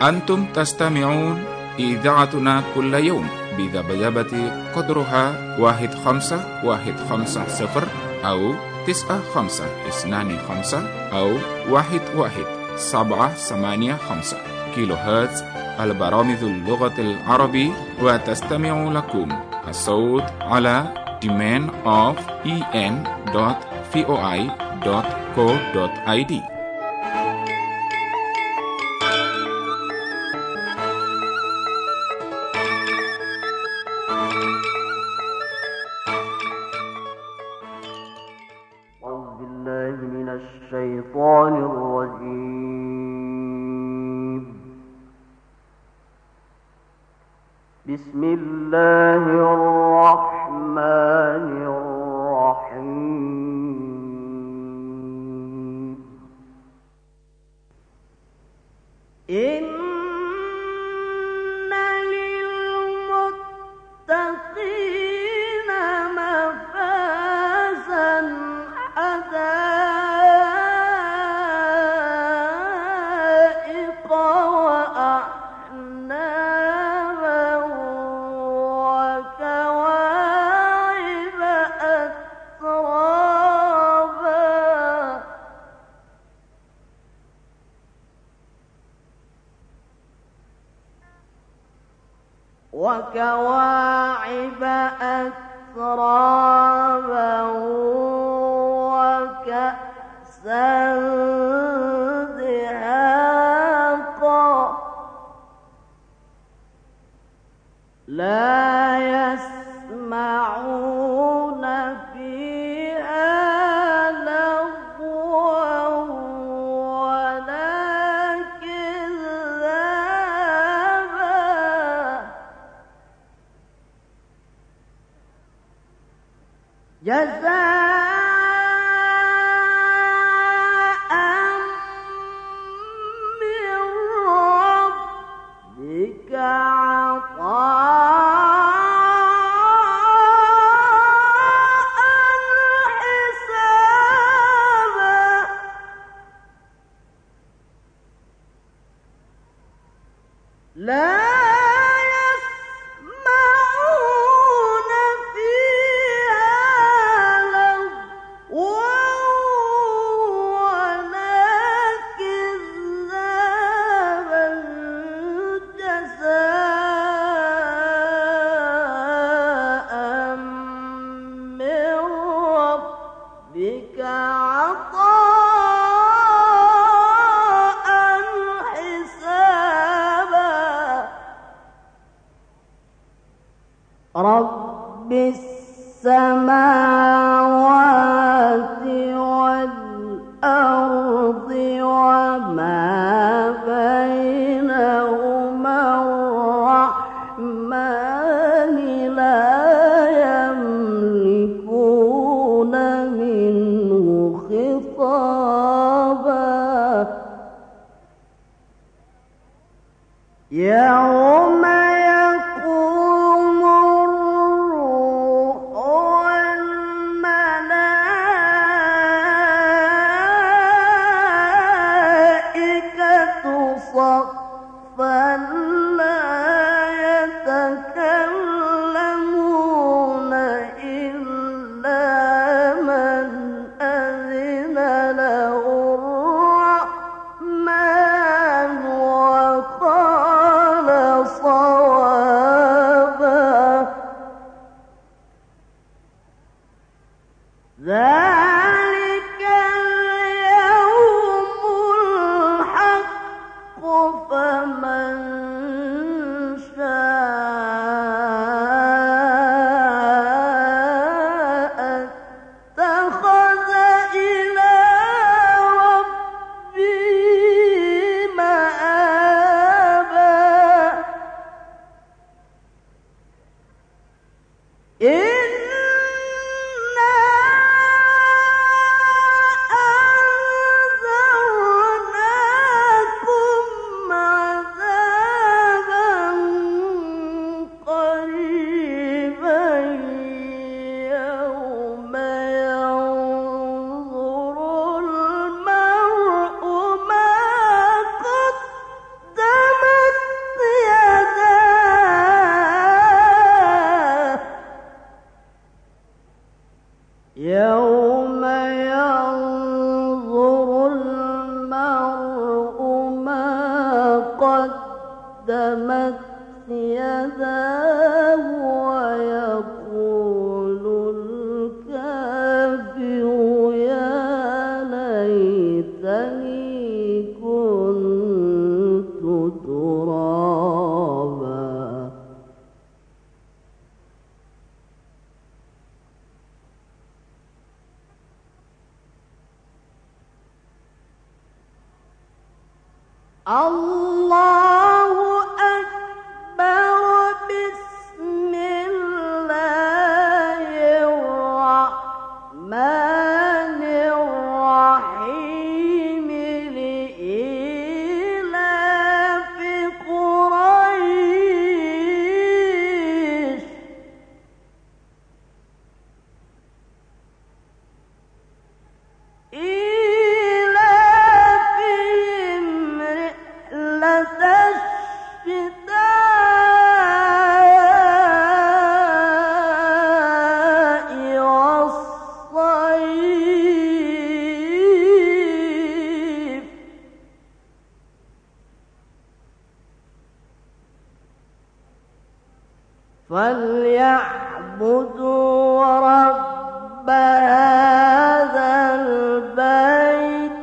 أنتم تستمعون إذاعتنا كل يوم بذبذبة قدرها 1510 أو 9525 أو 11785 كيلو هرتز. البرامج اللغة العربية، وتستمع لكم الصوت على demand.en.voi.co.id. الشيطان الرجيم. بسم الله الرحمن الرحيم. إن للمتقين مفازا وكواعب أترابا وكأسا دهاقا لا يسمعون فيها لغوا ولا كذابا جزاء من ربك عطاء حسابا لا رب السماوات والأرض وما بينهما الرحمن لا يملكون منه خطابا يوم ذلك اليوم الحق فمن شاء اتخذ إلى ربه مآبا إنا يوم ينظر المرء ما قدمت يداه ويقول الكافر يا ليتني كنت ترابا. الله أكبر. بسم الله الرحمن الرحيم. لإيلاف قريش إيلافهم رحلة الشتاء والصيف. فليعبدوا رب هذا البيت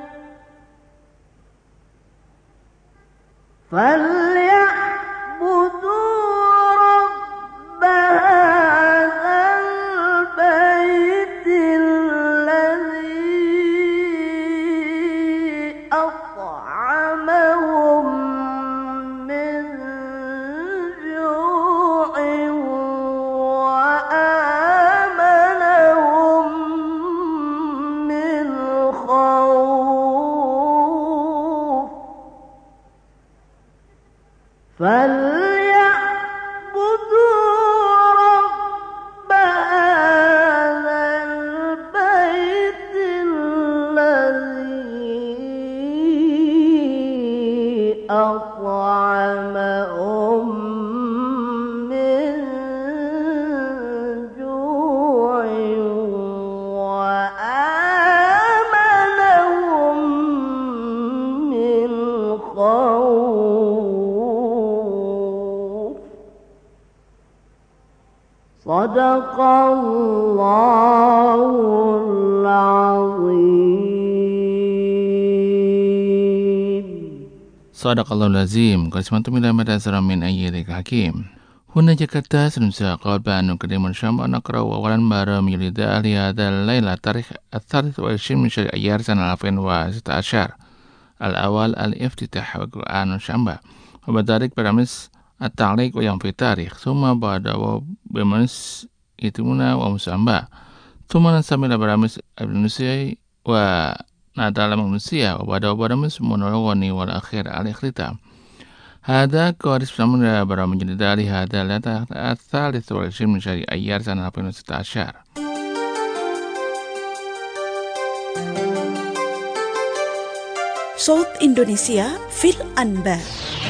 الذي أطعمهم من جوع وآمنهم من خوف. فليعبدوا رب هذا البيت الذي أطعمهم من جوع وآمنهم من خوف. صدق الله العظيم. Sadaqallahul Azim. Qasmantum ila madasara min ayyidil hakim. Huna Jakarta Sunsa qalba anu kadimun syamba naqra wa walan bara milida ahli hadal layla tarikh al-thalith wa 20 min syahri ayyar sana 2016 al-awal al-iftitah wa Quran syamba wa badarik baramis at-ta'liq wa yang fi tarikh summa ba'da wa bimanis itimuna wa musamba summa nasamila baramis al-nusiyai wa nadala manusia wa ba'da wa baramis monologoni wal akhir al-ikhtita. هذا كوارث من برامج الدالي هذا لا الثالث والعشرين من شهر أيار سنة 2016. صوت إندونيسيا في الأنباء.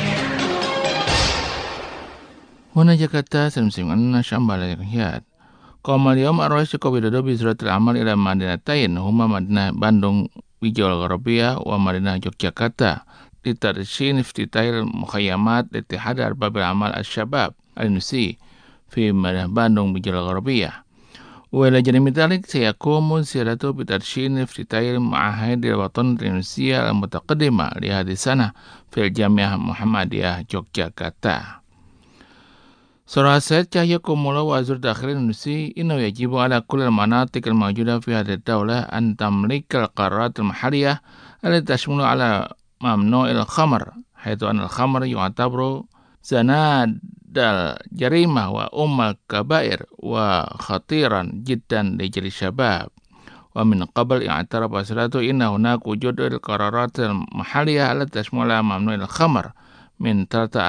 هنا جاكرتا سنسمعنا شامبال الهيات. قام اليوم الرئيس جوكو ويدودو بزيارة العمل إلى مدينتين هما مدينة باندung Wijayapura ومدينة يوغياكرتا لترشين افتتاح المخيمات لاتحاد أرباب الأعمال الشباب النسي في مدينة باندung Wijayapura. وإلى جانب ذلك سيقوم زيارته بترشين افتتاح المعاهد الوطنية الإندونيسية المتقدمة لهذه السنة في الجامعة محمدية يوغياكرتا. سرى سيد Cahyo Kumolo وزير الداخلية الإندونيسي إنه يجب على كل المناطق الموجودة في هذه الدولة أن تملك القرارات المحلية التي تشمل على ممنوع الخمر، حيث أن الخمر يعتبر زناد الجريمة وأم الكبائر وخطيرا جدا لجيل الشباب. ومن قبل اعترف وزارته إن هناك وجود القرارات المحلية التي تشمل على ممنوع الخمر من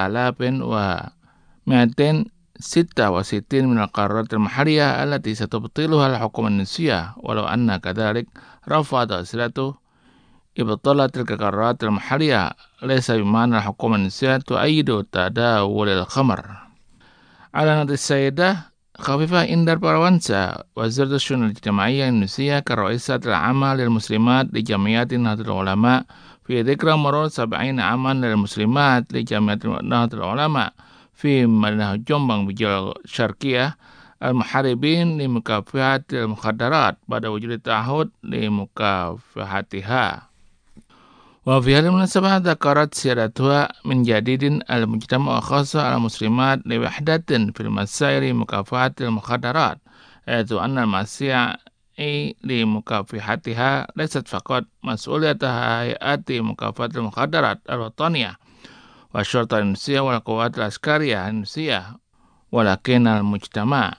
3266 من القرارات المحلية التي ستبطلها الحكومة الإندونيسية، ولو أن كذلك رفض وزارته إبطال تلك القرارات المحلية ليس بمعنى الحكومة الإندونيسية تؤيد تداول الخمر. أعلنت السيدة خفيفة إندر Parawansa وزارة الشؤون الاجتماعية الإندونيسية كرئيسة العامة للمسلمات لجمعيات نهضة العلماء في ذكرى مرور 70 عاما للمسلمات لجمعية نهضة العلماء في مدينة جومبang بجوار الشرقية المحاربين لمكافحة المخدرات بعد وجود التعهد لمكافحتها. وفي هذه المناسبة ذكرت سيادتها من جديد المجتمع خاصة على المسلمات لوحدة في المسائل مكافحة المخدرات، حيث أن المسيح لمكافحتها ليست فقط مسؤولية هيئات مكافحة المخدرات الوطنية والشرطة الإندونيسية والقوات العسكرية الإندونيسية، ولكن المجتمع.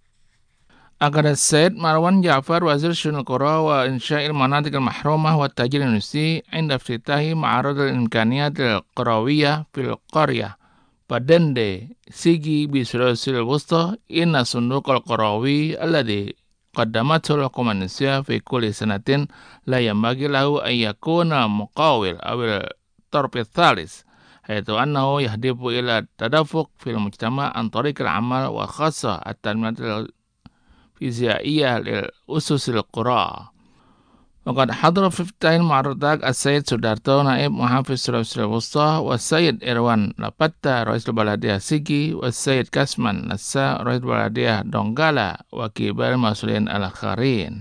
أكد السيد مروان جعفر وزير شؤون القرى وإنشاء المناطق المحرومة والتأجير الإندونيسي عند افتتاح معرض الإمكانيات القروية في القرية Padende Sigi بسلاسل الوسطى إن الصندوق القروي الذي قدمته الحكومة الإندونيسية في كل سنة لا ينبغي له أن يكون مقاول أو الطرف الثالث، حيث أنه يهدف إلى التدفق في المجتمع عن طريق العمل وخاصة التنمية الفيزيائية للأسس القرى. وقد حضر في افتتاح المعرض السيد سودارتو نائب محافظ سلاسل الوسطى والسيد إروان لابتا رئيس البلدية سيجي والسيد كاسمان نسا رئيس البلدية دونggala وكبار المسؤولين الآخرين.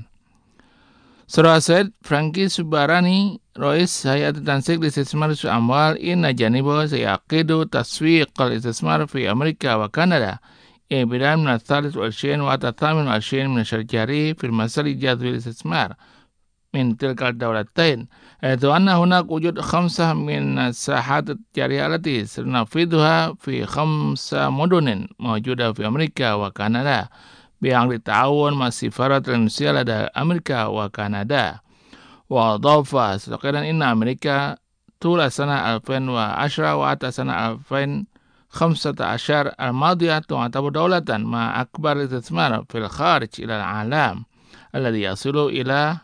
سرى السيد فرانكي سوباراني رئيس هيئة التنسيق لاستثمار الأموال إن جانبه سيعقد تسويق الاستثمار في أمريكا وكندا بداية من 23 وحتى 28 من الشهر الجاري في المسألة جذب الاستثمار من تلك الدولتين، حيث أن هناك وجود 5 من الساحات التجارية التي سننفذها في 5 مدن موجودة في أمريكا وكندا بعقد التعاون مع السفارة الإندونيسية لدى أمريكا وكندا. وأضاف سابقا إن أمريكا طول سنة 2010 وحتى سنة 2015 الماضية تعتبر دولة مع أكبر استثمار في الخارج إلى العالم الذي يصل إلى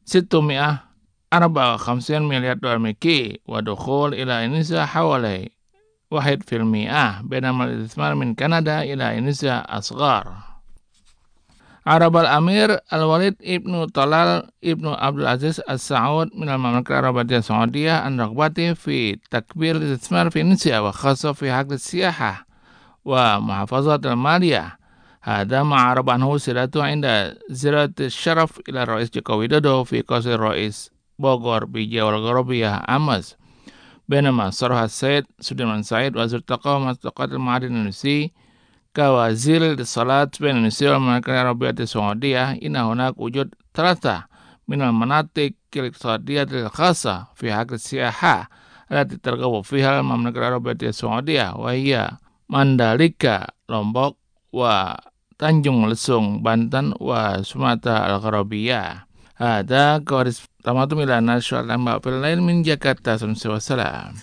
654 مليار دولار أمريكي، ودخول إلى إندونيسيا حوالي 1%، بينما الاستثمار من كندا إلى إندونيسيا أصغر. عرب الأمير الوليد ابن طلال ابن عبد العزيز السعود من المملكة العربية السعودية عن رغبته في تكبير الاستثمار في إندونيسيا وخاصة في حق السياحة ومحافظة المالية. هذا ما عرب عنه سيادته عند زيارة الشرف إلى الرئيس جوكو ويدودو في قصر الرئيس بوغور بجوار الغربية أمس. بينما صرح السيد سوديمان سعيد وزير الطاقة ومصدقات المعادن الإندونيسي كوزير الاتصالات بين إندونيسيا والمملكة العربية السعودية إن هناك وجود 3 من المناطق الاقتصادية الخاصة في حق السياحة التي ترغب فيها المملكة العربية السعودية، وهي مانداليكا لومبok وتنجung Lesung Banten وسوماتا الغربية. هذا كوارث تمام إلى نشر الأنباء في الليل من جاكرتا. والسلام.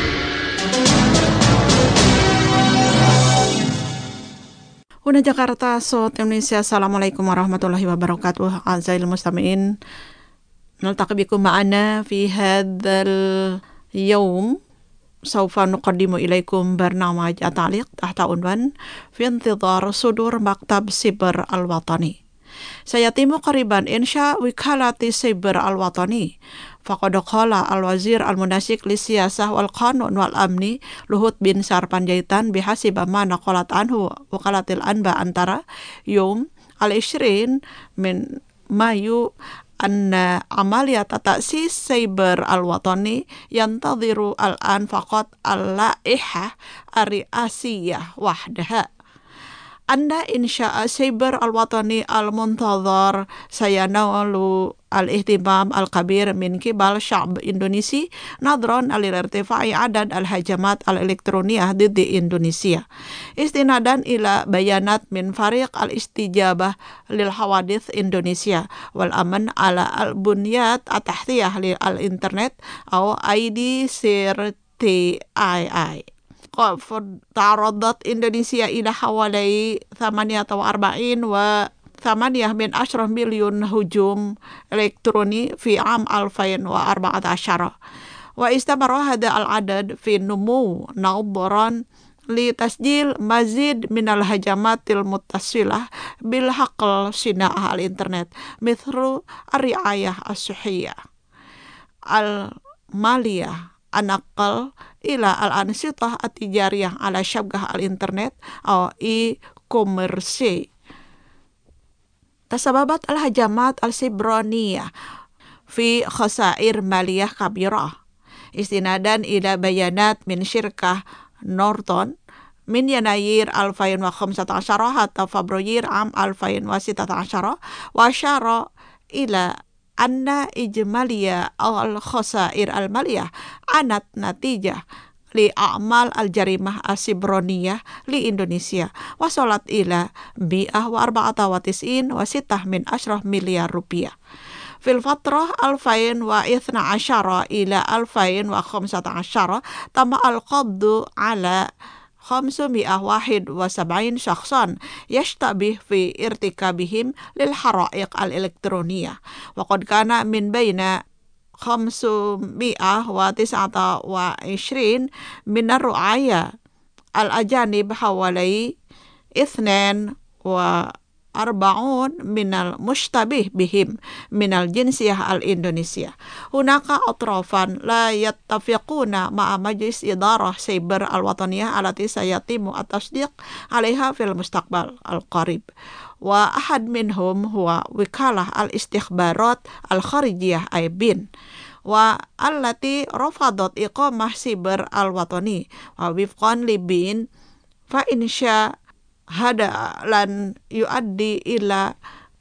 Una Jakarta, Sot Indonesia. Assalamualaikum warahmatullahi wabarakatuh. أعزائي المستمعين، نلتقي بكم معنا في هذا اليوم. سوف نقدم إليكم برنامج التعليق تحت عنوان في انتظار صدور مكتب سيبر الوطني. سيتم قريبا إنشاء وكالة سيبر الوطني. فقد قال الوزير المناسك للسياسة والقانون والأمن لهut Binsar Panjaitan بحسب ما نقلت عنه وكالة الأنباء أنترا يوم 20 من مايو أن عملية تأسيس سيبر الوطني ينتظر الآن فقط اللائحة الرئاسية وحدها. أن إنشاء سيبر الوطني المنتظر سينال الاهتمام الكبير من قبل شعب إندونيسي نظرا لارتفاع عدد الهجمات الإلكترونية ضد إندونيسيا، استنادا إلى بيانات من فريق الاستجابة للحوادث إندونيسيا والأمن على البنيات التحتية للإنترنت أو IDCRTII. تعرضت إندونيسيا إلى حوالي 48.8 مليون هجوم إلكتروني في عام 2014، واستمر هذا العدد في النمو نظرا li tasjil mazid minal hajamatil muttasilah bil haql sina'ah al-internet mithlu ar-ri'ayah as-suhiyah al-maliyah anaqal ila al-ansitah at-tijariyah ala syabgah al-internet atau e-commerce. Tasababat al-hajamat al-sibraniyah fi khasair maliyah kabirah istinadan ila bayanat min syirkah Norton min Yanayir 2015 hatta Februari 2016 wa syara ila anna ijmaliyah al-khasair al-maliyah anat natijah li a'mal al-jarimah asibroniyah li Indonesia wasolat ila bi'ah wa 94 wa 6 min asyrah miliar rupiah fil fatrah 2012 ila 2015 tama al-qabdu ala 571 syakhsan yashtabih fi irtikabihim lil hara'iq al-elektroniyah wa qad kana min baina 529 min ar-ru'aya al-ajanib hawalai 42 minal mushtabih bihim minal jinsiyah al-Indonesia. Hunaka atrafan la yattafiquna ma'a majlis idarah cyber al-wataniyah alati sayatimu at-tasdiq alaiha fil mustaqbal al-qarib. Wa ahad minhum huwa wikalah al-istikhbarat al-kharijiyah aibin. Wa allati rafadat iqamah cyber al-watani wa wifqan libin fa insya hada lan yuaddi ila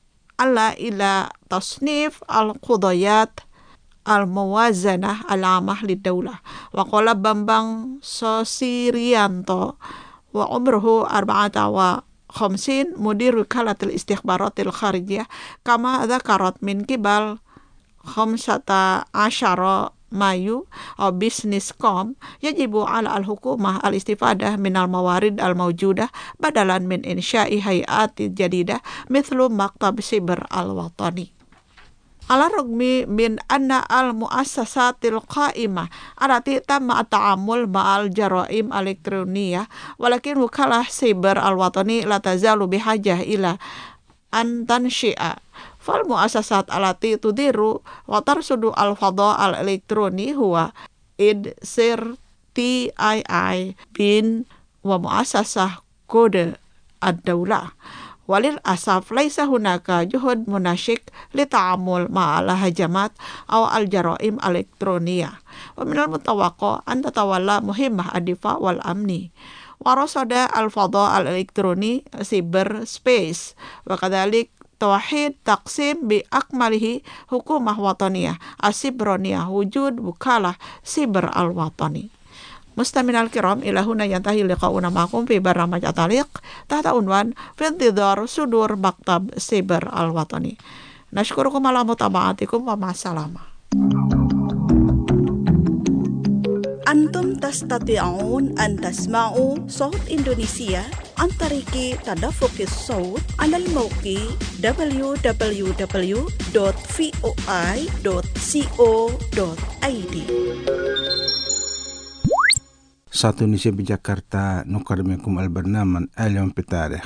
tasnif al-qudayat al-muwazanah al-amah lid-daulah wa qala Bambang Sosirianto wa umruhu 54 mudir wikalatil istikhbaratil kharijiyah kama dzakarat min kibal 15 Mayu atau Business.com yajibu ala al-hukumah al-istifadah minal mawarid al-mawjudah badalan min insya'i hayati jadidah mithlu maktab siber al-watani. Ala rugmi min anna al-muassasatil qa'imah alati tamma at-ta'amul ma'al jaraim elektroniyah walakin wukalah siber al-watani la tazalu bihajah ila antan syi'a fal muassasat alati tudiru wa tarsudu al-fadha al-elektroni huwa idsir TII bin wa muassasah kode ad-daulah walil asaf laisa hunaka juhud munashik li ta'amul ma'al hajamat aw al-jaraim elektroniyah wa minal mutawaqqa an tatawalla muhimmah ad-difa wal amni warasada al-fadha al-elektroni cyberspace wa kadhalik tauhid taqsim bi akmalihi hukumah wataniyah asibroniyah wujud bukalah siber al-watani. Mustaminal kiram ilahuna yantahi liqauna ma'akum fi barnamij ataliq tahta unwan fi intidhar sudur maktab siber al-watani. Nashkurukum ala mutaba'atikum wa ma'assalamah. Antum tastati'un an tasma'u Sawt Indonesia an tariki tadaffuqis sawt 'ala al-mawqi www.voi.co.id. Satu Indonesia di Jakarta nuqaddimukum al-barnaman al-yawm fi tarikh.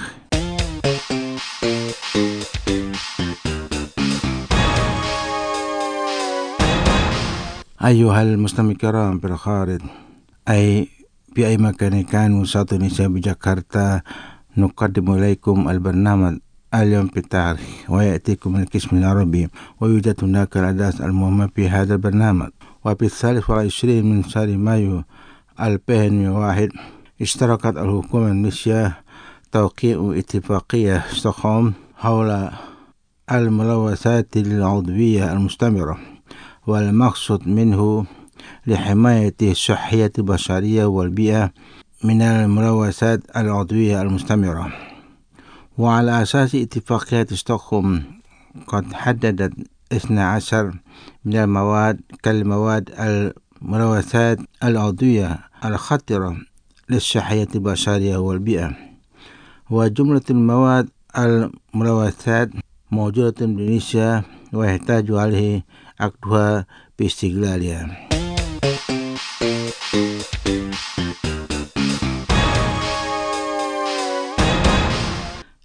أيها المستمعين الكرام في الخارج في أي مكان كانوا ساتو نساء بجاكرتا نقدم إليكم البرنامج اليوم في التاريخ ويأتيكم من القسم العربي ويوجد هناك الأحداث المهمة في هذا البرنامج. وفي 23 من شهر مايو 2001 اشتركت الحكومة الماليزية توقيع اتفاقية ستوكهولم حول الملوثات العضوية المستمرة والمقصود منه لحماية الصحة البشرية والبيئة من الملوثات العضوية المستمرة. وعلى أساس اتفاقية ستوكهولم قد حددت 12 من المواد كالمواد الملوثات العضوية الخطرة للصحة البشرية والبيئة. وجملة المواد الملوثات موجودة في إندونيسيا ويحتاج عليه عقدها باستغلالها.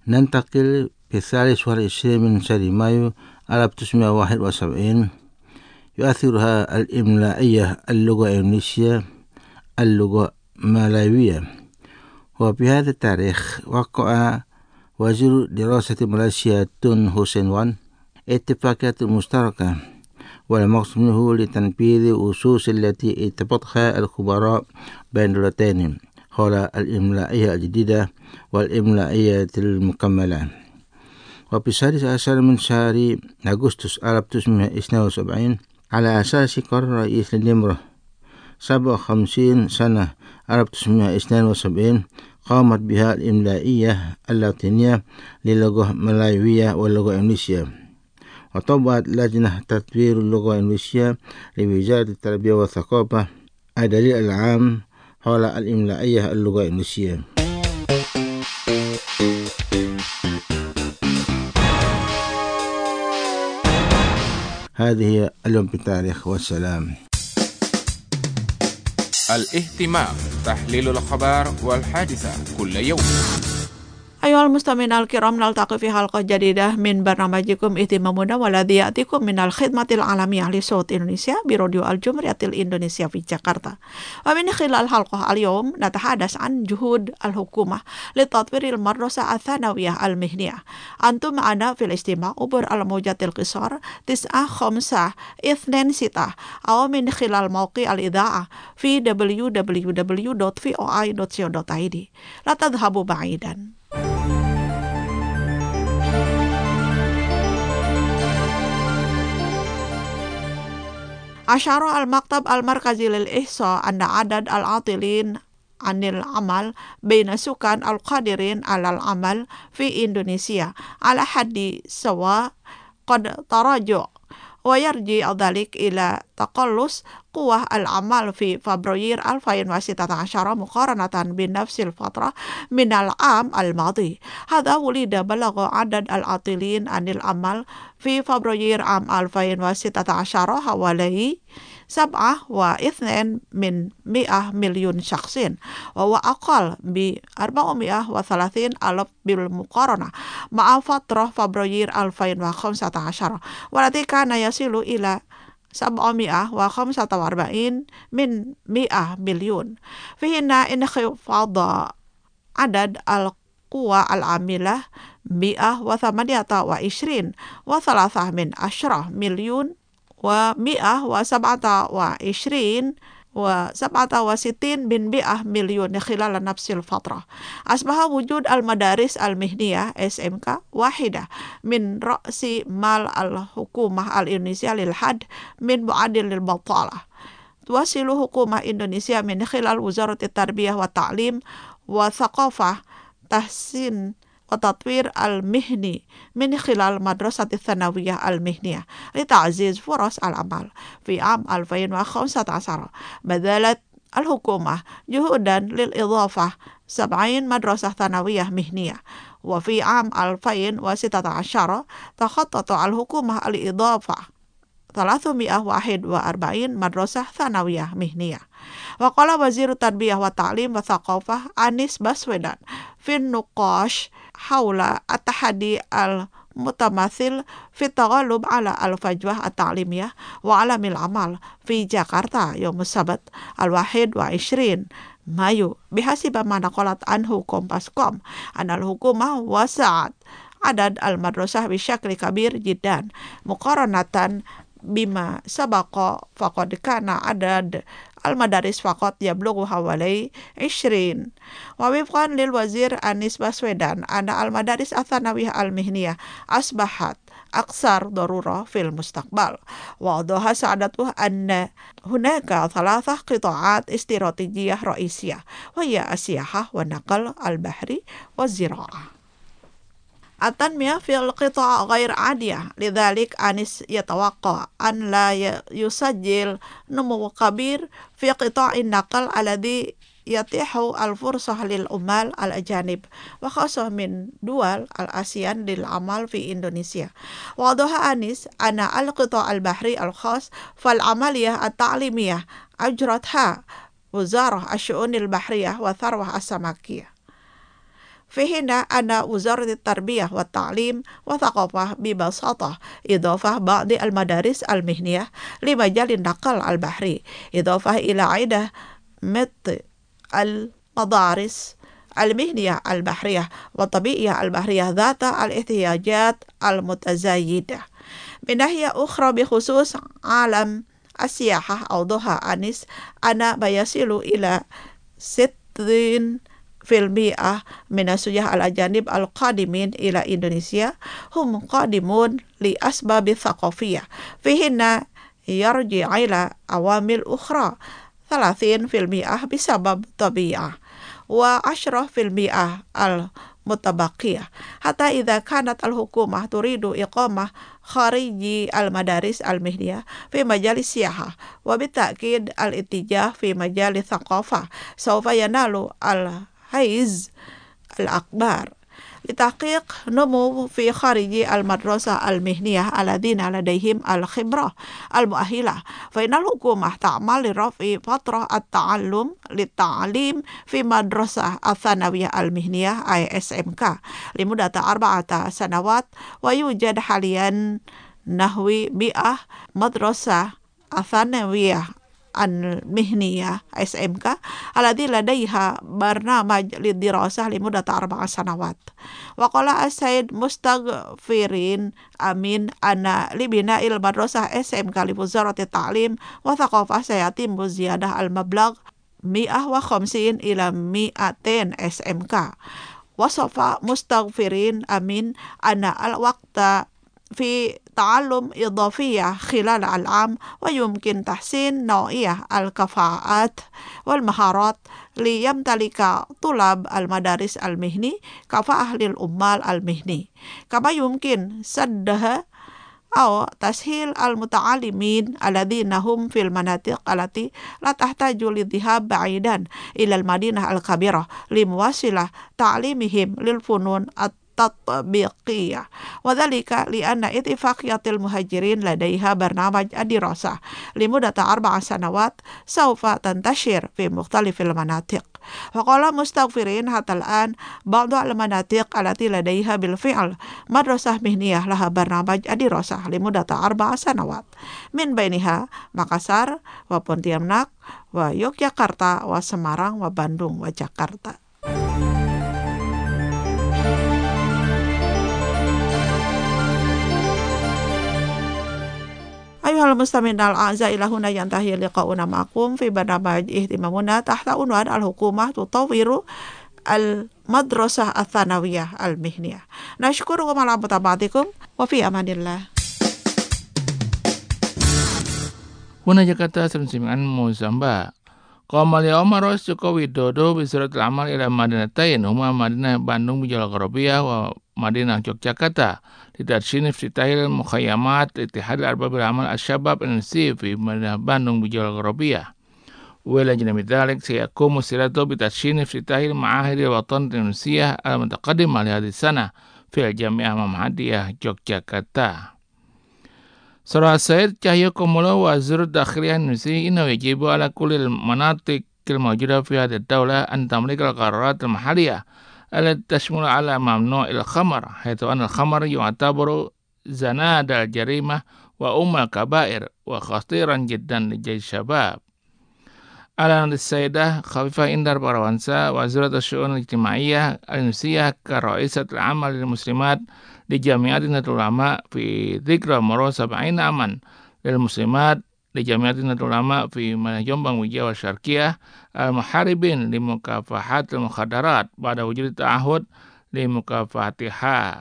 ننتقل في 23 من شهر مايو 1971. يؤثرها الإملائية اللغة الإندونيسية اللغة مالاوية. وفي هذا التاريخ وقع وزير دراسة ماليزيا تون حسين وان اتفاقية مشتركة، والمقصود منه لتنفيذ الأسس التي اتفقها الخبراء بين الدولتين حول الإملائية الجديدة والإملائية المكملة. وفي 16 من شهر أغسطس 1972 على أساس قرار رئيس النمرة 57 سنة 1972 قامت بها الإملائية اللاتينية للغة مالاوية واللغة الإندونيسية. وطبعت لجنة تطوير اللغة الإندونيسية لوزارة التربية والثقافة الدليل العام حول الإملائية اللغة الإندونيسية. هذه اليوم بالتاريخ، والسلام. الاهتمام، تحليل الأخبار والحادثة كل يوم. أيها المستمعين الكرام، نلتقي في حلقة جديدة من برنامجكم اهتمامنا والذي يأتيكم من الخدمة العالمية لصوت إندونيسيا براديو الجمهورية الإندونيسية في جاكرتا. ومن خلال الحلقة اليوم نتحدث عن جهود الحكومة لتطوير المدرسة الثانوية المهنية. أنتم معنا في الاستماع عبر الموجات القصار 9526 أو من خلال موقع الإذاعة في www.voi.co.id. لا تذهبوا بعيدا. أشار المكتب المركزي للإحصاء أن عدد العاطلين عن العمل بين سكان القادرين على العمل في إندونيسيا على حد سواء قد تراجع، ويرجع ذلك إلى تقلص قوة العمل في فبراير 2016 مقارنة بنفس الفترة من العام الماضي. هذا ولد بلغ عدد العاطلين عن العمل في فبراير عام 2016 حوالي 7.2 مليون شخص، وهو أقل ب430,000 بالمقارنة مع فترة فبراير 2015 والتي كان يصل إلى 745 من 100 مليون. فإن انخفاض عدد القوى العاملة 128.3 مليون و127 من 100 مليون خلال نفس الفترة. أصبح وجود المدارس المهنية SMK واحدة من رأس مال الحكومة الإندونيسية للحد من معدل البطالة. توصل حكومة إندونيسيا من خلال وزارة التربية والتعليم والثقافة تحسين وتطوير المهني من خلال مدرسة الثانوية المهنية لتعزيز فرص العمل. في عام 2015 بذلت الحكومة جهودا للإضافة 70 مدرسة ثانوية مهنية، وفي عام 2016 تخطط الحكومة لإضافة 341 مدرسة ثانوية مهنية. وقال وزير التربية والتعليم والثقافة أنيس باسويدان في النقاش حول التحدي المتمثل في التغلب على الفجوة التعليمية وعالم العمل في جاكرتا يوم السبت 21 مايو بحسب ما نقلت عنه كومباس.com أن الحكومة وسعت عدد المدرسة بشكل كبير جدا مقارنة بما سبق، فقد كان عدد المدارس فقط يبلغ حوالي 20. ووفقا للوزير أنيس باسويدان أن المدارس الثانوية المهنية أصبحت أكثر ضرورة في المستقبل. وأوضح سعادته أن هناك 3 قطاعات استراتيجية رئيسية، وهي السياحة والنقل البحري والزراعة. التنمية في القطاع غير عادية، لذلك أنيس يتوقع أن لا يسجل نمو كبير في قطاع النقل الذي يتيح الفرصة للعمال الأجانب وخاصة من دول الآسيان للعمل في إندونيسيا. وأوضح أنيس أن القطاع البحري الخاص فالعملية التعليمية أجرتها وزارة الشؤون البحرية والثروة السمكية. فهنا أن وزارة التربية والتعليم والثقافة ببساطة إضافة بعض المدارس المهنية لمجال النقل البحري، إضافة إلى عدة مثل المدارس المهنية البحرية والطبيعية البحرية ذات الاحتياجات المتزايدة. من ناحية أخرى بخصوص عالم السياحة أوضح أنيس أن بيصل إلى 60% من السياح الأجانب القادمين إلى إندونيسيا هم قادمون لأسباب ثقافية، فهنا يرجع إلى عوامل أخرى 30% بسبب طبيعة و10% المتبقية. حتى إذا كانت الحكومة تريد إقامة خارج المدارس المهنية في مجال السياحة، وبالتأكيد الاتجاه في مجال الثقافة سوف ينال الحيز الأكبر. لتحقيق نمو في خارج المدرسة المهنية الذين لديهم الخبرة المؤهلة، فإن الحكومة تعمل لرفع فترة للتعليم في مدرسة الثانوية المهنية SMK لمدة 4 سنوات، ويوجد حاليا نحو 100 مدرسة الثانوية المهنية SMK الذي لديها برنامج للدراسة لمدة 4 سنوات. وقال السيد مستغفرين أمين أن لبناء المدرسة SMK لوزارة التعليم والثقافة سيتم زيادة المبلغ 150 إلى 200 SMK. وصف مستغفرين أمين أن الوقت في تعلم إضافية خلال العام، ويمكن تحسين نوعية الكفاءات والمهارات ليمتلك طلاب المدارس المهني كفاءة للعمال المهني، كما يمكن سدها أو تسهيل المتعلمين الذين هم في المناطق التي لا تحتاج للذهاب بعيدا إلى المدينة الكبيرة لمواصلة تعليمهم للفنون التطبيقية، وذلك لأن اتفاقية المهاجرين لديها برنامج الدراسة لمدة 4 سنوات سوف تنتشر في مختلف المناطق. وقال مستغفرين حتى الآن بعض المناطق التي لديها بالفعل مدرسة مهنية لها برنامج الدراسة لمدة 4 سنوات، من بينها مakassar وبontianak ويوغياكارتا وسمارang وباندung وجاكرتا. أيها المستمعين الأعزاء، إلى هنا ينتهي لقاؤنا معكم في برنامج اهتمامنا تحت عنوان الحكومة تطور المدرسة الثانوية المهنية. نشكركم على متابعتكم وفي أمان الله. Huna Jakarta Semsiman Mozamba. Qamal yauma Rais Joko Widodo bisiratul amal ila Madinatain huma Madinah Bandung Bijal Qarabiyah wa Madinah Yogyakarta لتدشين افتتاح المخيمات لاتحاد الأرباب العمل الشباب النسي في مدينة باندونغ بجوار الغربية. وإلى جانب ذلك سيقوم السيادة بتدشين افتتاح المعاهد الوطنية التونسية المتقدمة لهذه السنة في الجامعة محمدية يوغياكارتا. صرح السيد Cahyo Kumolo وزير الداخلية التونسي إنه يجب على كل المناطق الموجودة في هذه الدولة أن تملك القرارات المحلية التي تشمل على ممنوع الخمر، حيث أن الخمر يعتبر زناد الجريمة وأم الكبائر وخطيرا جدا لجيش الشباب. أعلنت السيدة خفيفة إندر براونسا وزيرة الشؤون الاجتماعية التونسية كرئيسة العمل للمسلمات لجامعة العلماء في ذكرى مرور 70 عاما للمسلمات لجامعة العلماء في جنبان وجاوة الشرقية المحاربين لمكافحة المخدرات بعد وجود التعهد لمكافحتها.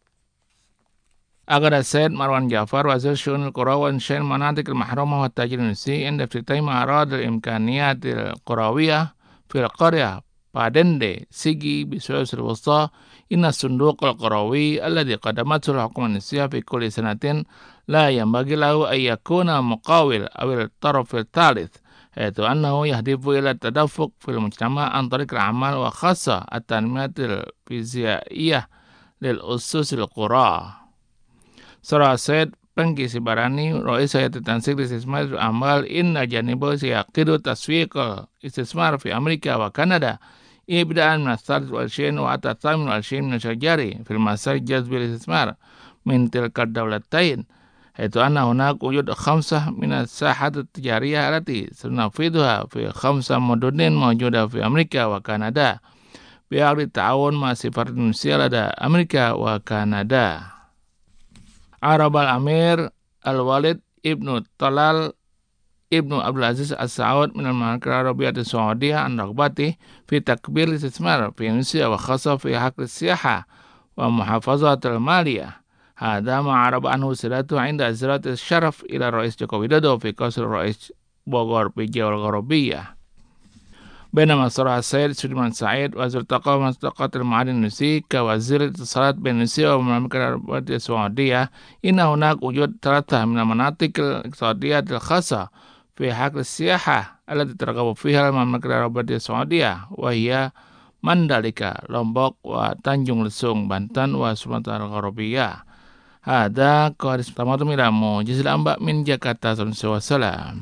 أكد السيد مروان جعفر وزير شؤون القرى وإنشاء المناطق المحرومة والتأجير النسي عند افتتاح معرض الإمكانيات القروية في القرية بادندي سيجي بسويس الوسطى إن الصندوق القروي الذي قدمته الحكومة النسية في كل سنة لا ينبغي له أن يكون مقاول أو الطرف الثالث، حيث أنه يهدف إلى التدفق في المجتمع عن طريق الأعمال وخاصة التنمية الفيزيائية للأسس القرى. صرح السيد Pengki Sibarani رئيس هيئة التنسيق الاستثمار الأعمال إن جانبه سيعقد تسويق الاستثمار في أمريكا وكندا ابتداء من الثالث والعشرين وحتى الثامن والعشرين من الشهر الجاري في المسار جذب الاستثمار من تلك الدولتين، حيث أن هناك وجود 5 من الساحات التجارية التي سننفذها في 5 مدن موجودة في أمريكا وكندا بعقد التعاون مع سفارة إندونيسيا لدى أمريكا وكندا. عرب الأمير الوالد ابن طلال ابن عبد العزيز السعود من المملكة العربية السعودية عن رغبته في تكبير الاستثمار في إندونيسيا وخاصة في حقل السياحة ومحافظة المالية. هذا ما عرب عنه سيادته عند زيارة الشرف إلى الرئيس جوكو ويدودو في قصر الرئيس بوغور بالجولة الغربية. بينما صرح السيد سليمان سعيد وزير الطاقة ومنطقة المعادن الإندونيسي كوزير الاتصالات بين إندونيسيا والمملكة العربية السعودية إن هناك وجود 3 من المناطق الاقتصادية الخاصة في حقل السياحة التي ترغب فيها المملكة العربية السعودية، وهي منداليكا، لومبok, وتانجung Lesung, Banten, وسومطرة الغربية. هذا كوارث تمام إلى جزء الأنباء من جاكرتا. والسلام.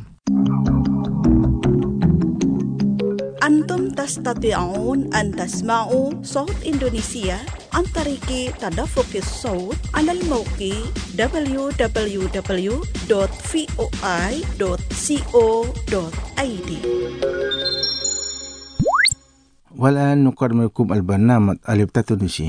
أنتم تستطيعون أن تسمعوا صوت إندونيسيا عن طريق تدفق الصوت على الموقع www.voi.co.id. والآن نقدم لكم البرنامج التونسي.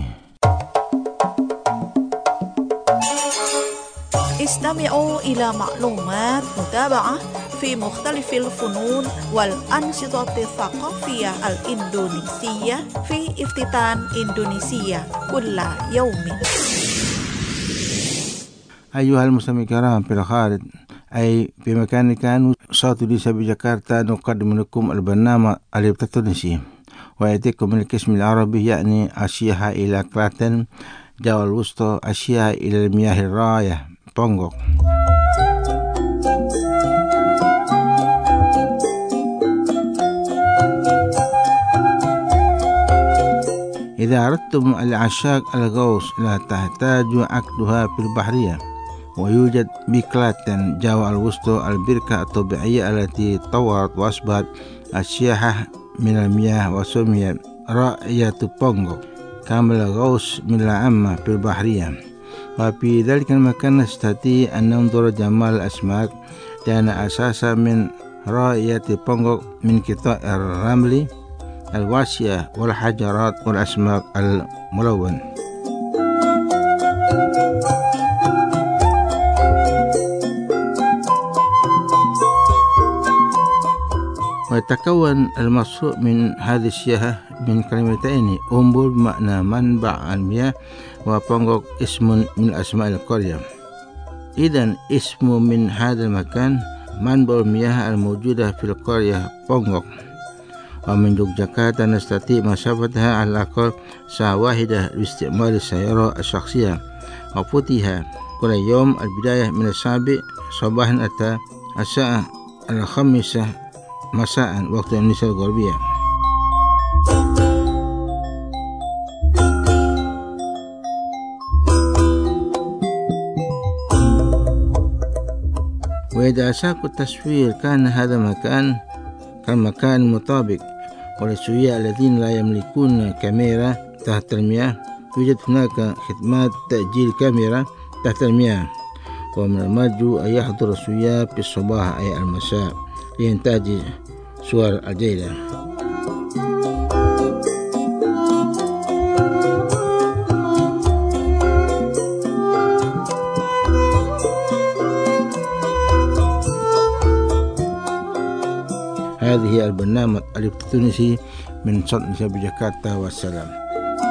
استمعوا إلى معلومات متابعة في مختلف الفنون والأنشطة الثقافية الإندونيسية في افتتان إندونيسيا كل يوم. أيها المستمعين الكرام في الخارج أي في مكان كانوا صوت إندونيسيا بجاكرتا، نقدم لكم البرنامج التونسي ويأتيكم من القسم العربي، يعني أشياء إلى كلاتن، جاوا الوسطى، أشياء إلى المياه الراية بونغوك. إذا أردتم العشاق الغوص لا تحتاج عقدها في البحرية، ويوجد بكلاتن جاوا الوسطى البركة الطبيعية التي طورت وأصبحت السياحة من المياه وسميت رائية بونغوك كامل الغوص من العامة في البحرية. وفي ذلك المكان نستطيع أن ننظر جمال الأسماك، لأن أساسا من رائية بونغوك من قطاع الرمل الواسعة والحجرات والأسماك الملون. ويتكون المشروع من هذه السياحة من كلمتين، أمبول بمعنى منبع المياه، وبونغوك اسم من أسماء القرية. إذن اسم من هذا المكان منبع المياه الموجودة في القرية بونغوك. ومن يوغياكرتا نستطيع مسافتها على الأقل ساعة واحدة باستعمال السيارة الشخصية، وفتح كل يوم البداية من 7 صباحا حتى الساعة 5 مساء وقت إندونيسيا الغربية. وإذا أساق التصوير كان هذا المكان كالمكان المطابق، وللسياح الذين لا يملكون كاميرا تحت المياه يوجد هناك خدمات تأجير كاميرا تحت المياه. ومن المرجو أن يحضر السياح في الصباح أي المساء لإنتاج صور الجيدة. هذه البرنامج التونسي من صوت إندونيسيا بجاكرتا، والسلام.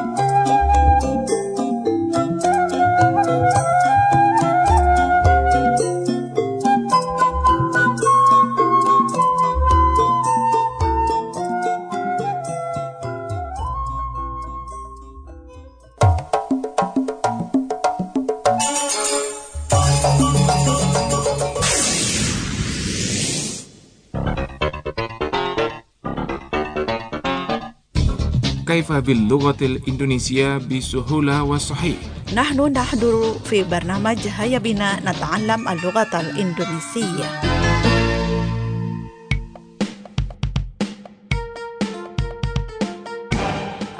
كيف باللغة الإندونيسية بسهولة وصحيح؟ نحن نحضر في برنامج هيا بنا نتعلم اللغة الإندونيسية.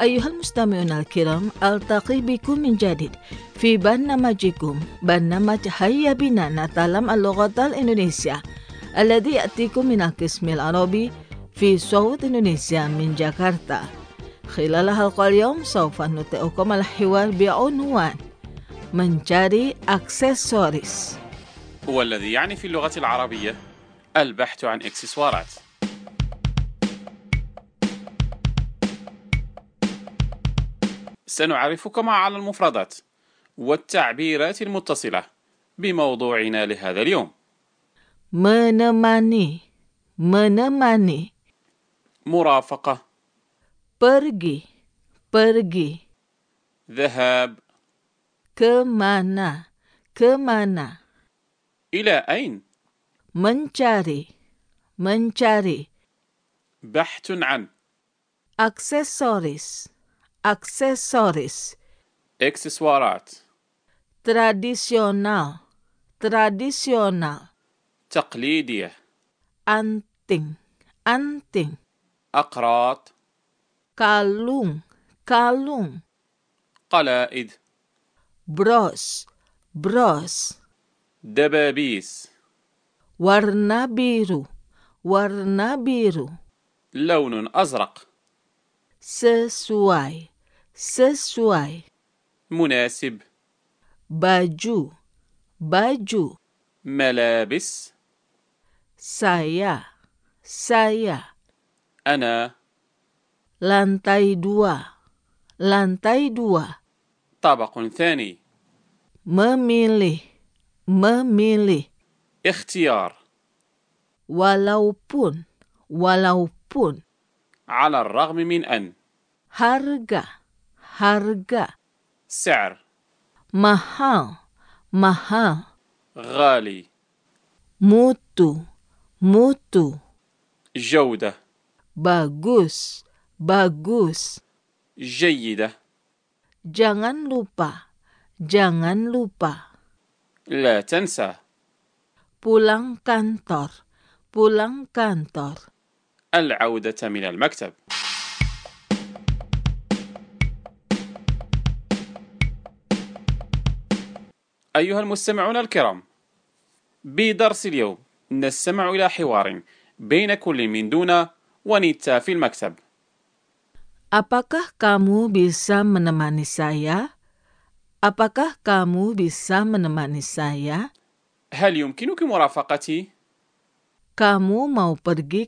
أيها المستمعون الكرام، ألتقي بكم من جديد في برنامجكم برنامج هيا بنا نتعلم اللغة الإندونيسية الذي يأتيكم من القسم العربي في صوت إندونيسيا من جاكرتا. خلال حلقة اليوم سوف نطيعكم الحوار بعنوان mencari aksesoris، والذي يعني في اللغة العربية البحث عن إكسسوارات. سنعرفكم على المفردات والتعبيرات المتصلة بموضوعنا لهذا اليوم. menemani مرافقة، pergi ذهاب، kemana إلى أين، mencari بحث عن، aksesoris إكسسوارات، tradisional تقليدية، anting أقراط، kalung قلائد، bros دبابيس، warna biru لون أزرق، sesuai مناسب، baju ملابس، saya أنا، lantai dua طابق ثاني، memilih اختيار، walaupun على الرغم من أن، harga سعر، mahal غالي، mutu جودة، bagus جيدة، jangan lupa لا تنسى، pulang kantor العودة من المكتب. أيها المستمعون الكرام، بدرس اليوم نستمع إلى حوار بين كل من دونا ونيتا في المكتب. Apakah kamu bisa menemani saya? هل يمكنك مرافقتي؟ Kamu mau pergi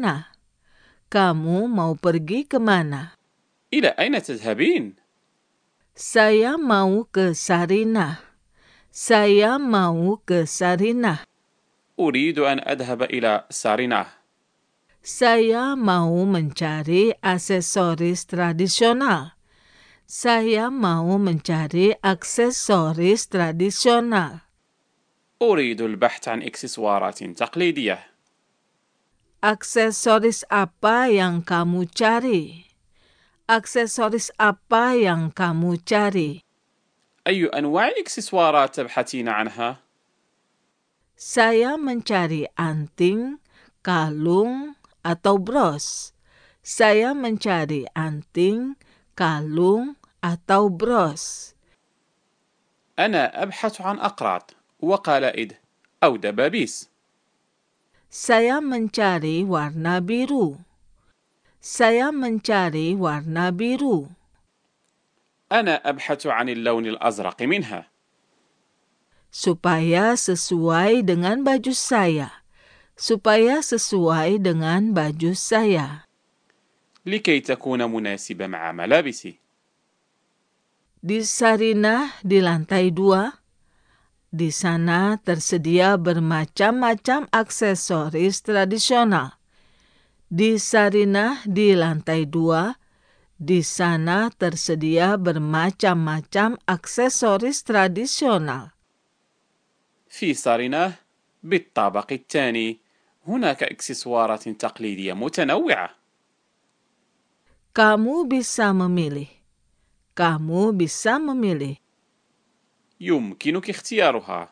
kemana? إلى أين تذهبين؟ Saya mau ke Sarinah. أريد أن أذهب إلى ساريناه. Saya mau mencari aksesoris tradisional. أريد البحث عن إكسسوارات تقليدية. Aksesoris apa yang kamu cari? أي أنواع الإكسسوارات تبحثين عنها؟ Saya mencari anting, kalung, atau bros. أنا أبحث عن أقراط وقلائد أو دبابيس. Saya mencari warna biru. أنا أبحث عن اللون الأزرق منها. Supaya sesuai dengan baju saya. لكي تكون مناسبة مع ملابسي. Di Sarinah di lantai 2. Di sana tersedia bermacam-macam aksesoris tradisional. Di Sarinah di lantai 2. Di sana tersedia bermacam-macam aksesoris tradisional. في ساريناه بالطابق الثاني هناك إكسسوارات تقليدية متنوعة. Kamu bisa memilih. يمكنك اختيارها.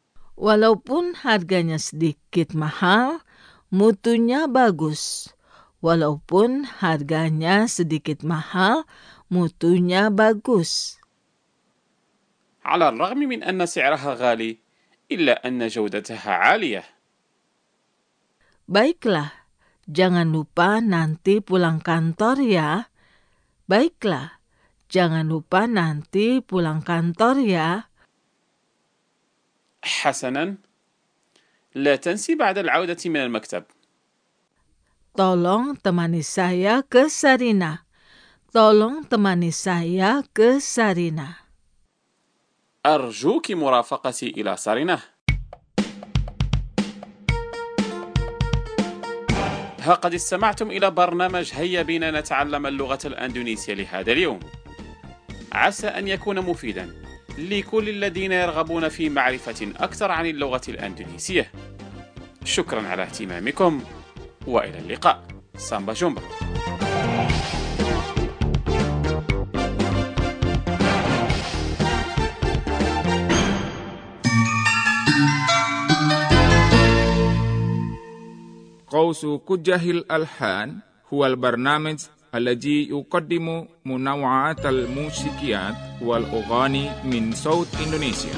Walaupun harganya sedikit mahal, mutunya bagus. Walaupun harganya sedikit mahal, mutunya bagus. على الرغم من أن سعرها غالي إلا أن جودتها عالية. Baiklah, jangan lupa nanti pulang kantor ya. Baiklah, jangan lupa nanti pulang kantor ya. حسنا، لا تنسي بعد العودة من المكتب. Tolong temani saya ke Sarina. Tolong temani saya ke Sarina. أرجوك مرافقتي إلى سارنة. ها قد استمعتم إلى برنامج هيا بنا نتعلم اللغة الأندونيسية لهذا اليوم. عسى أن يكون مفيدا لكل الذين يرغبون في معرفة أكثر عن اللغة الأندونيسية. شكرا على اهتمامكم وإلى اللقاء. سامبا جومبا. قوس كجه الألحان هو البرنامج الذي يقدم منوعات الموسيقيات والأغاني من صوت إندونيسيا.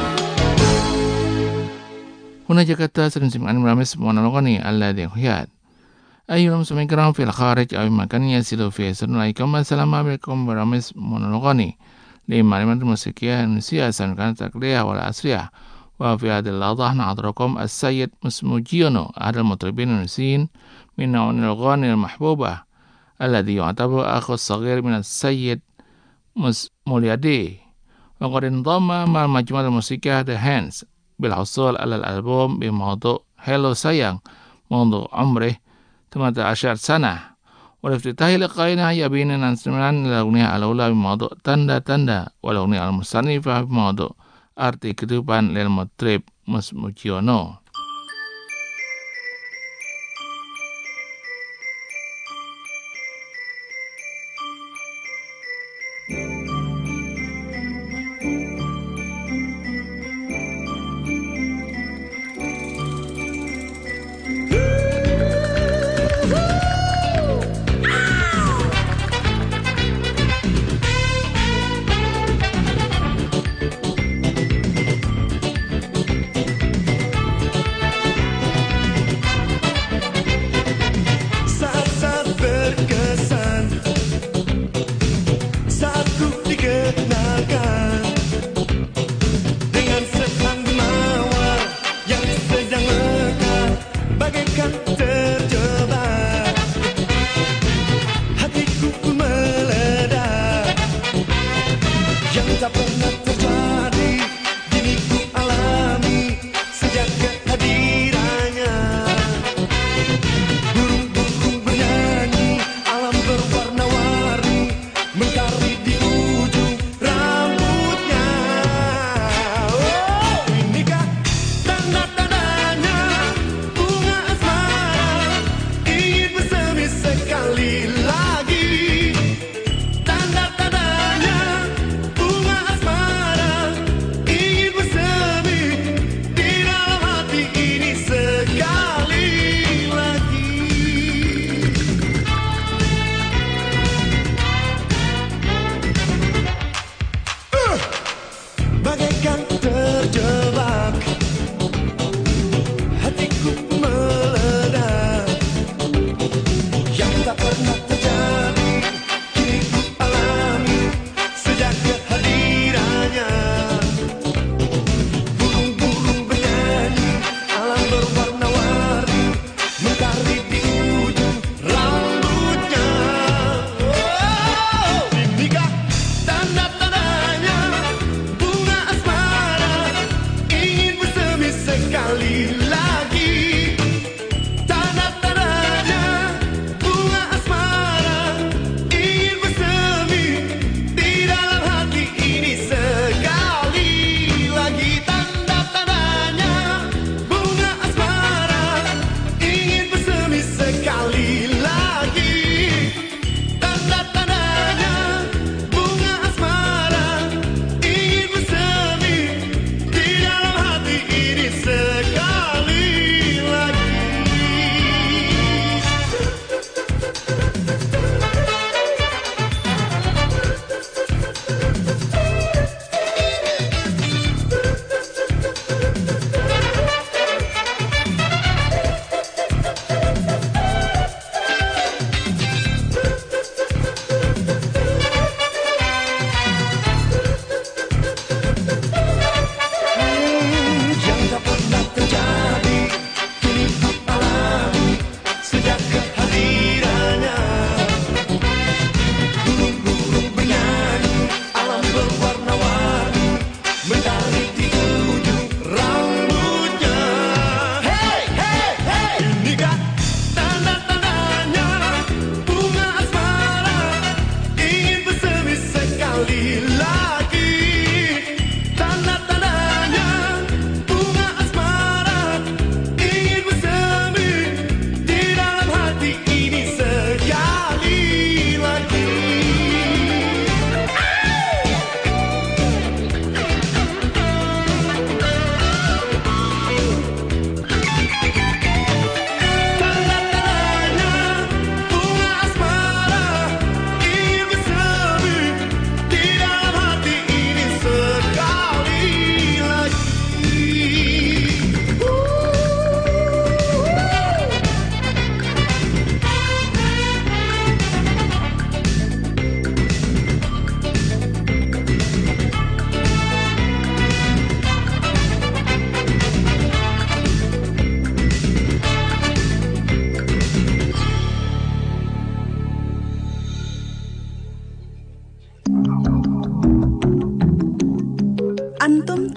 هنا جاكرتا سنسمع برامج مونولوغاني الذي يحيى. أيها المستمعين الكرام في الخارج أو مكان يصل فيه سنلاقيكم. السلام عليكم برامج مونولوغاني لمعلومة الموسيقى الإندونيسية سنكون تقليدية والعصرية. وفي هذه اللحظة نحضركم السيد مسموجيونو أحد المطربين الإندونيسيين من نوع الأغاني المحبوبة الذي يعتبر أخو الصغير من السيد موليادي، وقد انضم مع مجموعة الموسيقى The Hands بالحصول على الألبوم بموضوع هيلو سايانغ منذ عمره 18 سنة. والافتتاح لقائنا يبين نستمع الأغنية الأولى بموضوع تندا تندا، والأغنية المصنفة بموضوع arti kehidupan lil mutrib Musmujiono.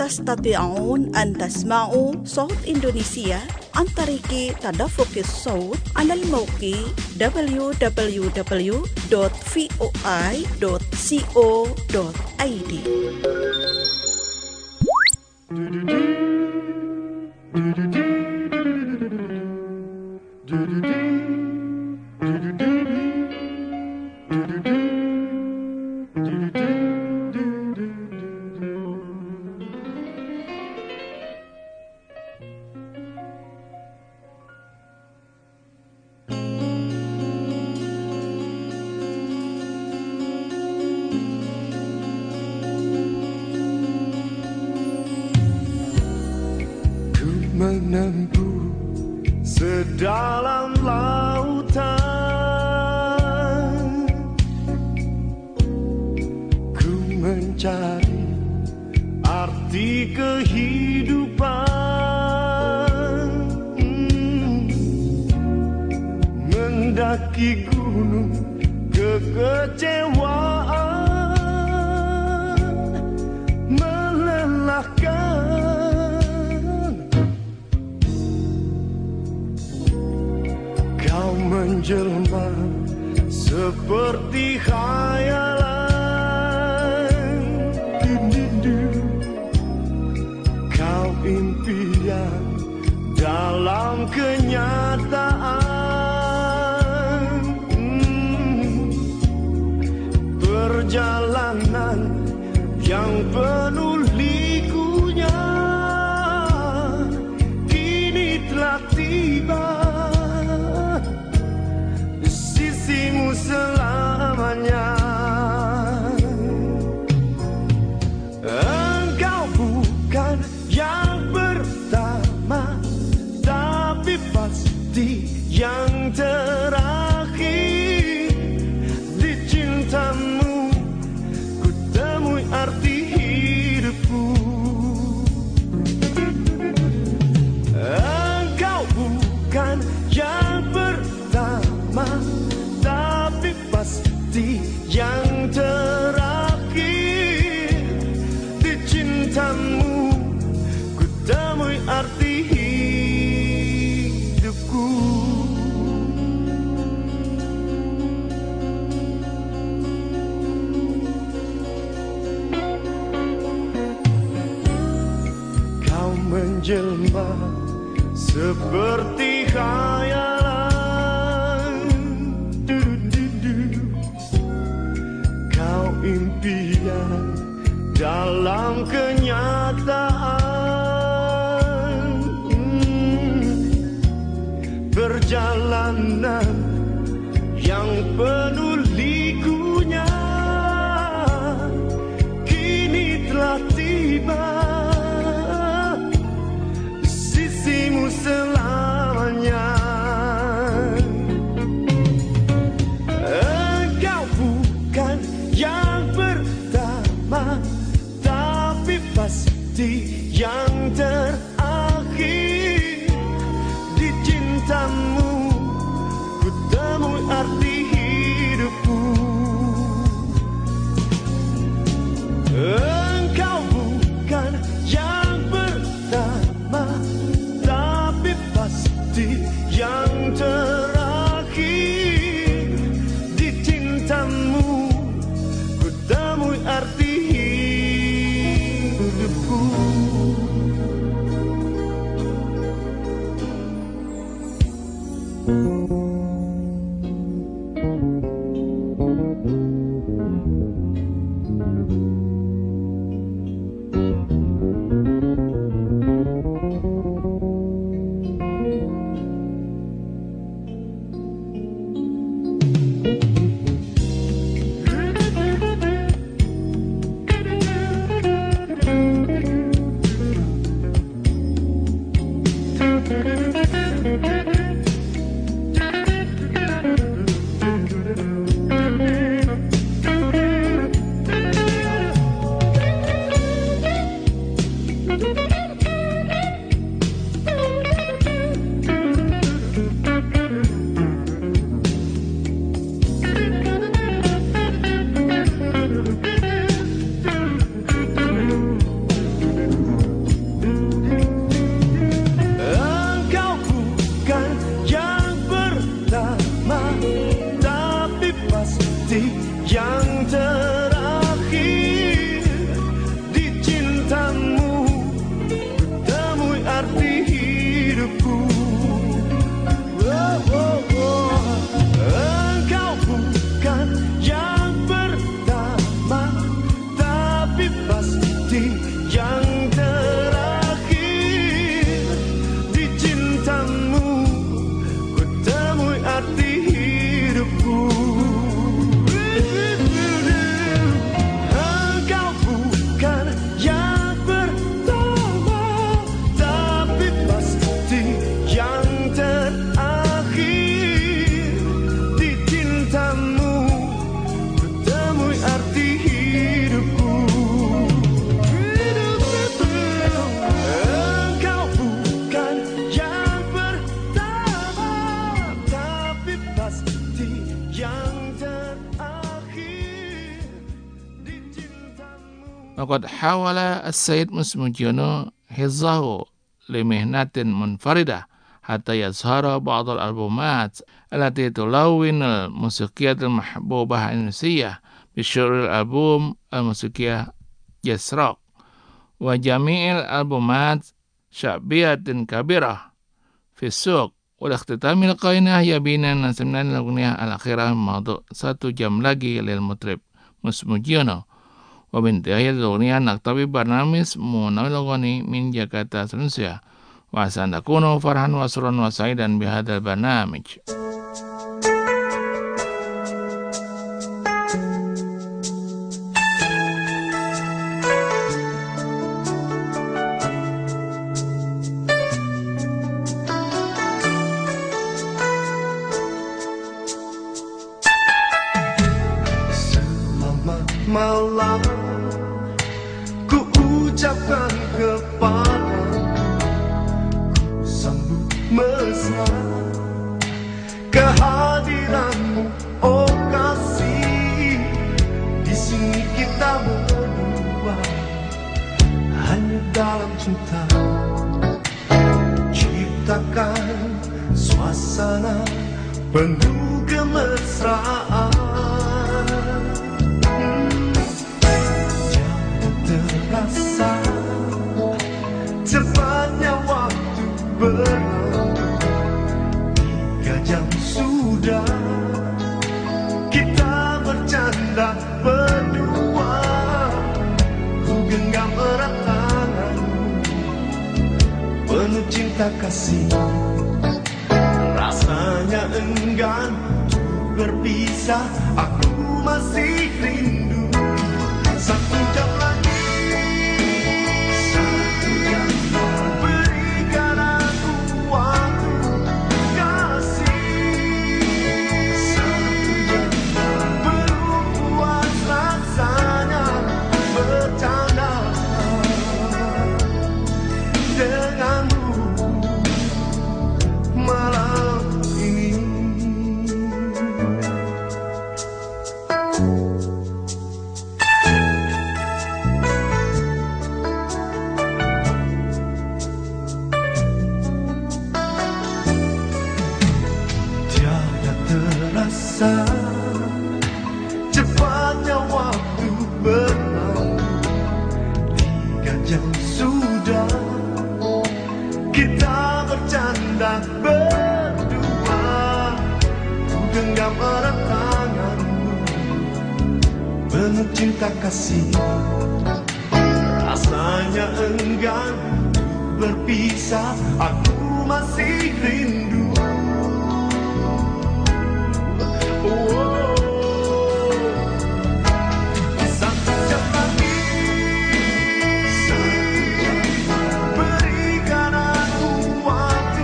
تستطيعون أن تسمعوا صوت إندونيسيا عن طريق تدفق الصوت على الموقع www.voi.co.id. Menempuh sedalam lautan, ku mencari arti kehidupan, mendaki gunung kekecewaan, melelahkan. Kau menjelma seperti khayalan, kau impian dalam kenyataan, perjalanan yang penuh likunya kini telah tiba. Selamanya engkau bukan yang pertama, tapi pasti yang terakhir. Di cintamu ku temui arti hidupku. Engkau bukan yang pertama, tapi pasti yang terakhir. Di cintamu ku temui arti hidupku. Kau menjelma seperti khayalan, impian dalam kenyataan, perjalanan yang penuh likunya kini telah tiba. Di sisimu selamanya. Engkau bukan yang pertama, tapi pasti yang terakhir. Di cintamu ku temui arti hidupku. Engkau bukan yang pertama, tapi pasti yang terakhir. Di cintamu ku temui arti hidupku. hidupku. Engkau bukan yang pertama, tapi pasti yang terakhir. Di cintamu ku temui arti hidupku. Engkau bukan yang pertama, tapi pasti yang terakhir. Di cintamu ku temui arti hidupku. Engkau bukan yang pertama, tapi pasti yang terakhir. Di cintamu. وقد حاول السيد مسموجيانو حفظه لمهنة منفردة حتى يظهر بعض الألبومات التي تلون الموسيقيات المحبوبة الإندونيسية بشعر الألبوم الموسيقية جاز روك، وجميع الألبومات شعبية كبيرة في السوق. والاختتام لقائنا هي بنا نسمع الأغنية الأخيرة من موضوع 1 jam lagi للمطرب مسموجيانو. وبانتهاء الأغنية نقتبل برنامج منوع الأغاني من جاكرتا إندونيسيا. وعسى أن تكونوا فرحا وسرا وسعيدا بهذا البرنامج. Selamat malam ku ucapkan kepadamu, ku sambut mesra kehadiranmu, oh kasih. Di sini kita berdua hanya dalam cinta, ciptakan suasana penuh kemesraan. Terasa cepatnya waktu berlalu, 3 jam sudah kita bercanda berdua. Ku genggam erat tanganmu, penuh cinta kasih. Rasanya enggan untuk berpisah, aku masih rindu. 1 jam lagi, berikan aku waktu kasih. 1 jam belum puas rasanya bercanda denganmu malam ini. Tiada terasa cepatnya waktu berlalu, 3 jam sudah kita bercanda berdua. Ku genggam erat tanganmu, penuh cinta kasih. Rasanya enggan untuk berpisah, aku masih rindu. Oh, 1 jam lagi, berikan aku waktu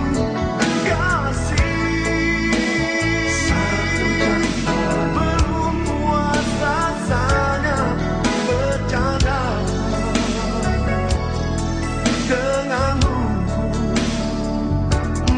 kasih. 1 jam belum puas rasanya bercanda denganmu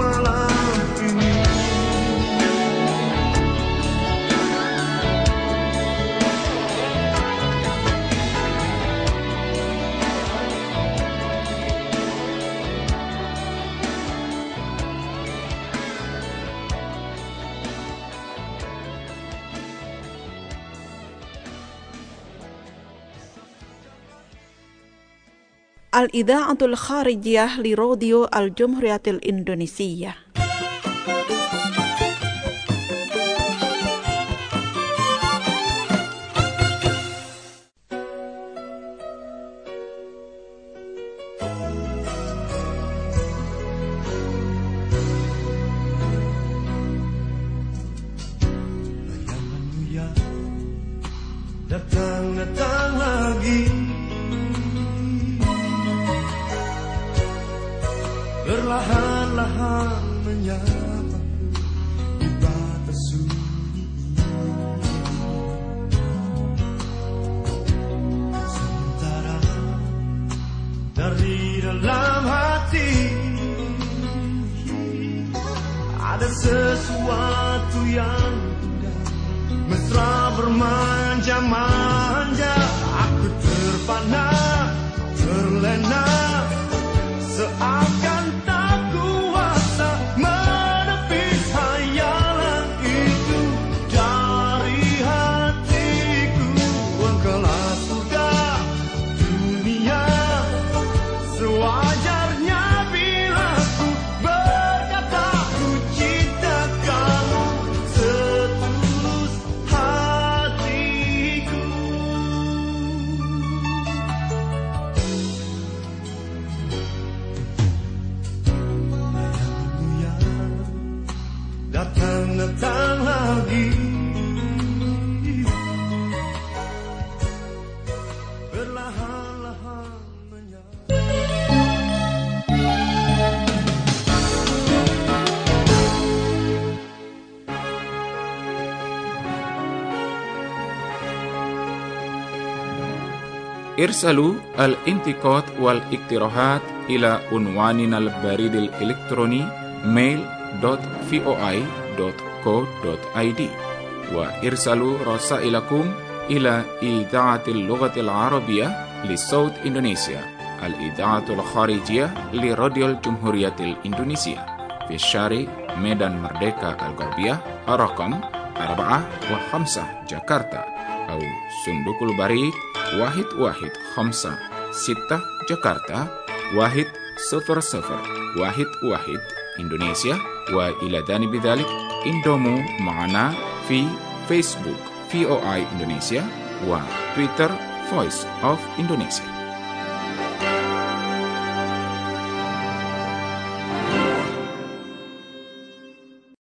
الإذاعة الخارجية لراديو الجمهورية الإندونيسية. Datang lagi, perlahan-lahan menyapa di batas sunyi. Sementara dari dalam hati ada sesuatu yang mesra bermanja-manja, aku terpana, terlena, seakan tak kuasa menepis hayalan itu dari hatiku. Engkaulah sudah dunia, sewajarnya bila ku berkata ku cinta kamu setulus hatiku. Datang lagi, perlahan-lahan menyapa. ارسلوا الانتقاد والاقتراحات إلى عنواننا البريد الإلكتروني mail.voi.co.id وارسلوا رسائلكم إلى إذاعة اللغة العربية لصوت إندونيسيا الإذاعة الخارجية لراديو الجمهورية الإندونيسية في الشارع ميدان مردeka الغربية رقم 4 و5 جاكرتا أو صندوق البريد 1156 جاكرتا 10011 إندونيسيا. وإلى جانب ذلك انضموا معنا في فيسبوك VOA إندونيسيا وتويتر Voice of Indonesia.